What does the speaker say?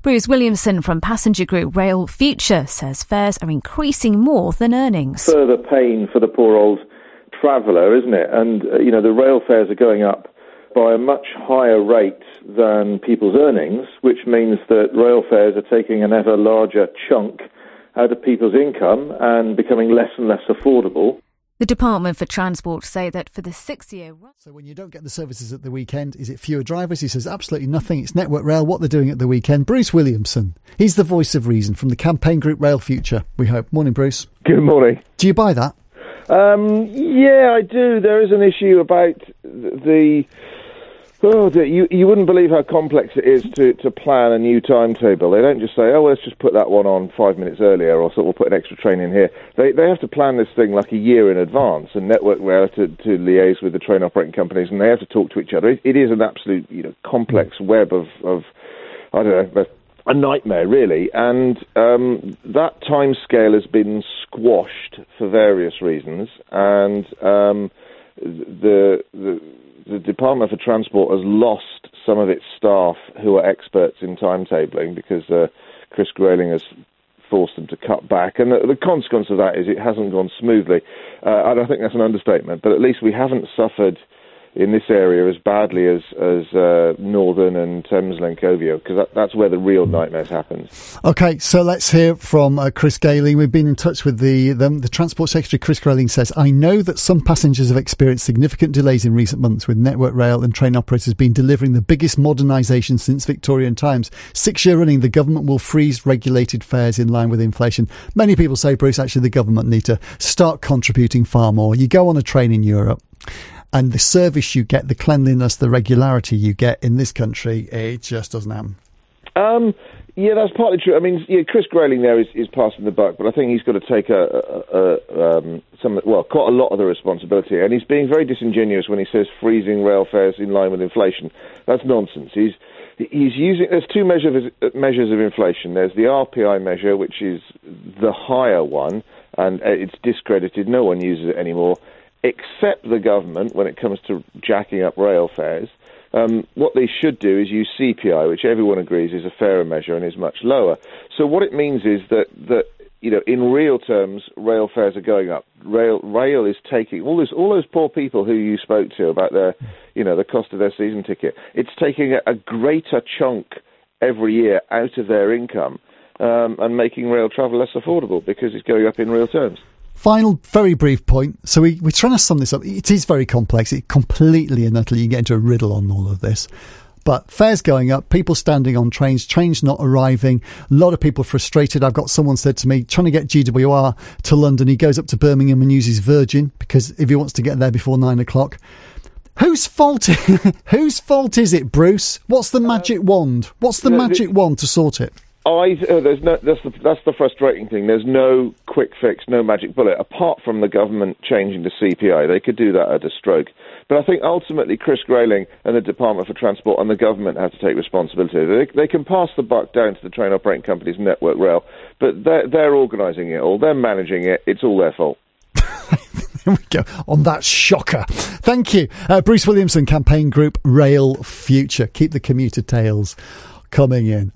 Bruce Williamson from passenger group Rail Future says fares are increasing more than earnings. Further pain for the poor old traveller, isn't it? And, the rail fares are going up by a much higher rate than people's earnings, which means that rail fares are taking an ever larger chunk out of people's income and becoming less and less affordable. The Department for Transport say that for the 6-year... So when you don't get the services at the weekend, is it fewer drivers? He says absolutely nothing. It's Network Rail, what they're doing at the weekend. Bruce Williamson, he's the voice of reason from the campaign group Rail Future, we hope. Morning, Bruce. Good morning. Do you buy that? Yeah, I do. There is an issue about you wouldn't believe how complex it is to plan a new timetable. They don't just say, let's just put that one on 5 minutes earlier, or we'll put an extra train in here. They have to plan this thing like a year in advance, and Network Rail to liaise with the train operating companies, and they have to talk to each other. It is an absolute complex web of I don't know, a nightmare, really. And that timescale has been squashed for various reasons, and the Department for Transport has lost some of its staff who are experts in timetabling because Chris Grayling has forced them to cut back. And the consequence of that is it hasn't gone smoothly. I don't think that's an understatement, but at least we haven't suffered in this area as badly as Northern and Thameslink OVO, because that's where the real nightmares happen. OK, so let's hear from Chris Grayling. We've been in touch with the Transport Secretary. Chris Grayling says, I know that some passengers have experienced significant delays in recent months, with Network Rail and train operators been delivering the biggest modernisation since Victorian times. 6 year running, the government will freeze regulated fares in line with inflation. Many people say, Bruce, actually the government need to start contributing far more. You go on a train in Europe, and the service you get, the cleanliness, the regularity you get in this country, it just doesn't happen. Yeah, that's partly true. I mean, Chris Grayling there is passing the buck, but I think he's got to take quite a lot of the responsibility. And he's being very disingenuous when he says freezing rail fares in line with inflation. That's nonsense. He's using. There's two measures of inflation. There's the RPI measure, which is the higher one, and it's discredited. No one uses it anymore, except the government when it comes to jacking up rail fares. What they should do is use CPI, which everyone agrees is a fairer measure and is much lower. So what it means is that in real terms, rail fares are going up. Rail is taking all those poor people who you spoke to about their, the cost of their season ticket. It's taking a greater chunk every year out of their income and making rail travel less affordable because it's going up in real terms. Final, very brief point. So we're trying to sum this up. It is very complex. It completely and utterly, you get into a riddle on all of this. But fares going up, people standing on trains not arriving, a lot of people frustrated. I've got someone said to me, trying to get GWR to London, he goes up to Birmingham and uses Virgin because if he wants to get there before 9 o'clock. Whose fault is it, Bruce? What's the magic wand? What's the magic wand to sort it? That's the frustrating thing. There's no quick fix, no magic bullet, apart from the government changing the CPI. They could do that at a stroke. But I think ultimately Chris Grayling and the Department for Transport and the government have to take responsibility. They can pass the buck down to the train operating companies, Network Rail, but they're organising it all. They're managing it. It's all their fault. There we go. On that shocker. Thank you. Bruce Williamson, campaign group Rail Future. Keep the commuter tales coming in.